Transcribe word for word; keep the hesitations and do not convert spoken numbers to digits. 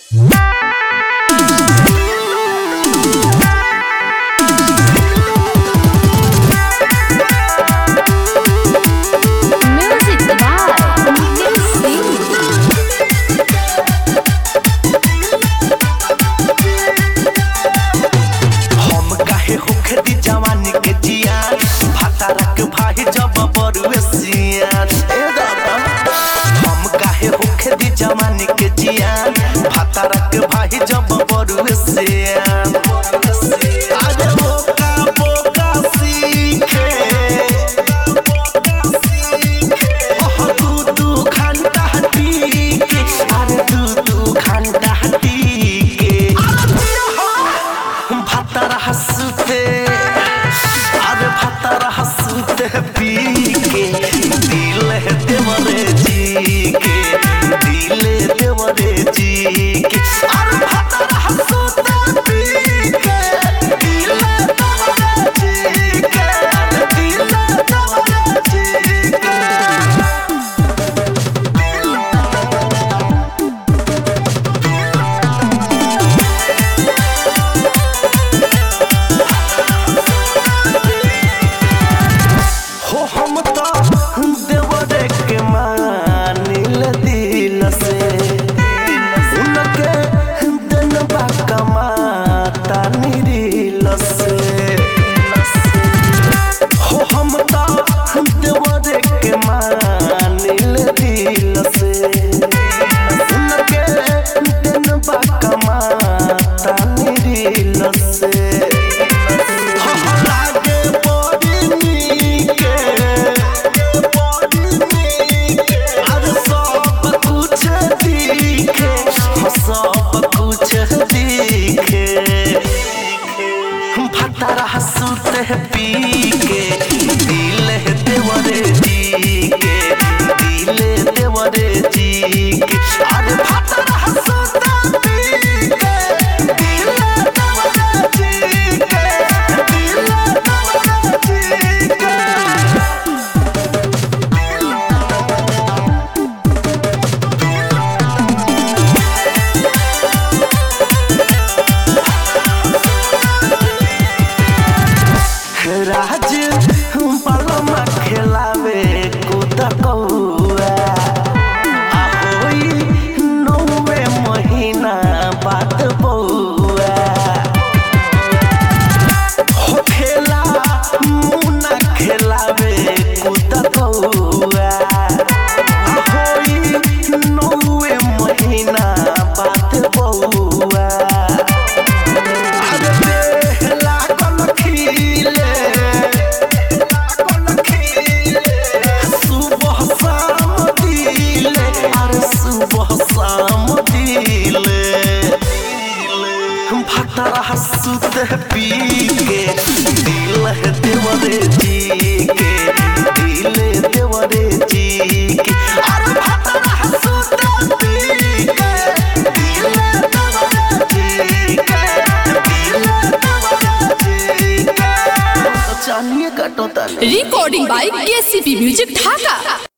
जमाने के जियान भातारक भाई जब बरुए से अरे बोका बोका सीखे ओह दू दू घंटा टीके अरे दू दू घंटा टीके भातार हंसते अरे भातार हंसते पी के दिल है देवरे जी के दिल देवरे जी के अरे भातार हंसते पी के दिल देवरे जी के दिल देवरे जी के हो हम तो देवरे के मानिल दिल से उनके दनबा कमाता निरिल से हो हम तो देवरे के मानिल दिल से उनके दनबा कमाता निरिल से सब कुछ दिखे भातार हंसते पी के दिल है देवरे जी के दिल देवरे जी के अरे भातार हंसते पी के दिल देवरे जी के दिल देवरे जी के राज पलमा खेलावे कूद कौआ होई नौवे महीना बाद बौआ हो खेला मुना खेलावे कूद कौआ होई नौवे महीना बाद बौआ भातार हंसते पी के दिल है देवरे जी के दिल देवरे जी के अरे भातार हंसते पी के दिल देवरे जी के दिल देवरे जी के तो चानिए काटो ताले recording by KCP music Dhaka.